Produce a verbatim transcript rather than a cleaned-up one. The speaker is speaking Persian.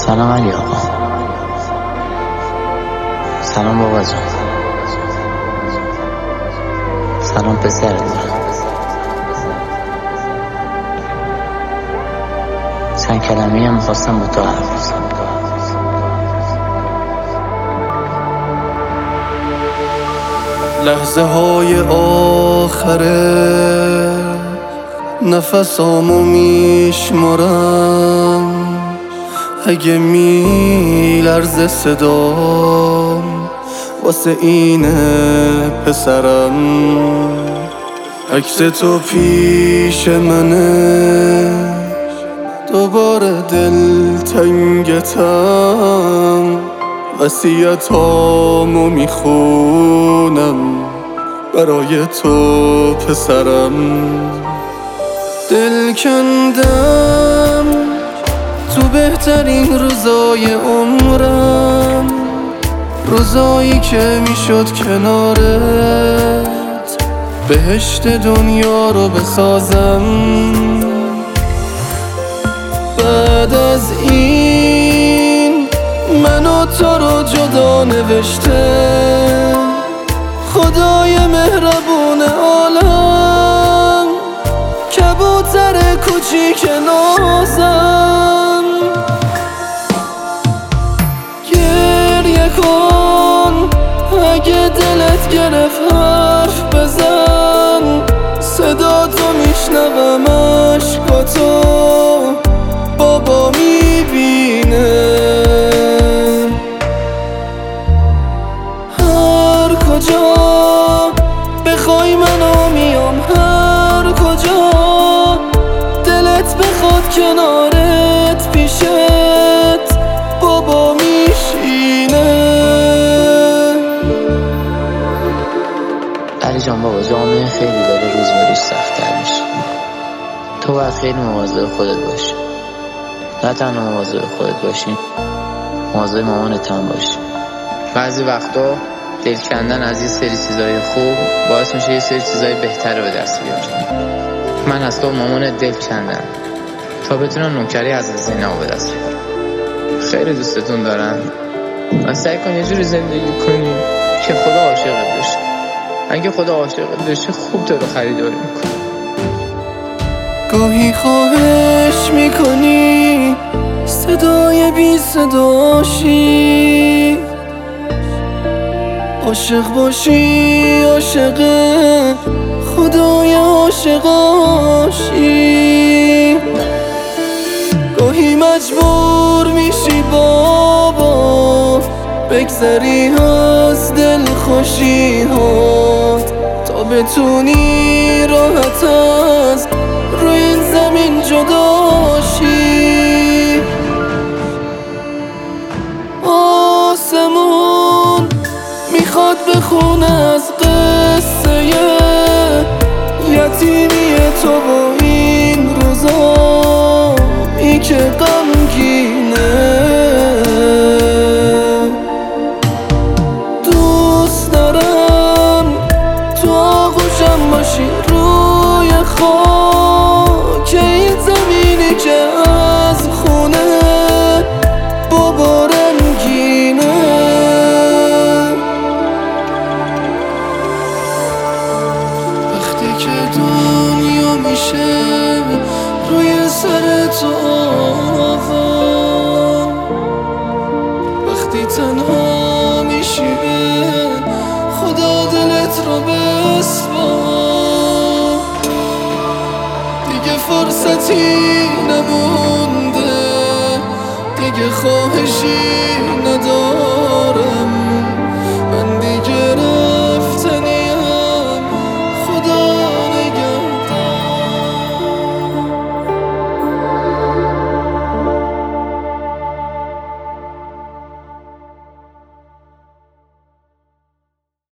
سلام علی آقا. سلام بابا جان. سلام پسر دارم. چند کلمه‌ای هم می‌خواستم با تو حرف بزنم. لحظه های آخره نفسامو میشمارم، اگه میلرزه صدام واسه اینه پسرم. عکس تو پیش منه، دوباره دل تنگتم، وصیتامو میخونم برای تو پسرم. دل کندم تو بهترین روزای عمرم، روزایی که میشد کنارت بهشت دنیا رو بسازم. بعد از این من و تو رو جدا نوشته خدای مهربون عالم، کبوتر کوچیک نازم. گریه کن اگه دلت گرفت، حرف بزن، صدا تو میشنوم، عشقاتو بابا میبینه. هر کجا بخوای منو میام، هر کجا دلت بخواد کنارت پیشت بابا میشینه. علی جان بابا، جامعه خیلی داره روز به روز سخت‌تر میشه. تو باید خیلی مواظب خودت باشی. نه تنها مواظب خودت باشی، مواظب مامانت هم باشی. بعضی وقتا دل کندن از یه سری چیزای خوب باعث میشه یه سری چیزای بهتر به دست بیاری. من از تو مامانت دل کندم تا بتونم نوکری از زینب به دست بیارم. خیلی دوستتون دارم و سعی کن یه جوری زندگی کنی که خدا عاشقت بشه. اگه خدا عاشقت بشه خوب تو رو خریداری میکنه. گاهی خواهش میکنی صدای بی صداشی، عاشق باشی عاشق خدای عاشقاشی. گاهی مجبور میشی بابا بگذری از دل خوشی هات تا بتونی راحت از روی این زمین جداشی. آسمون میخواد بخونه از قصه یتیمی تو و این روزا ای که غمگینه. دوست دارم تو آغوشم باشی روی خاک این زمینی که از خونه بابا رنگینه. وقتی که دنیا میشه روی سر تو آوا، وقتی تنها میشی خدا دلت رو بسپار. دیگه فرصتی نمونده، دیگه خواهشی نداره.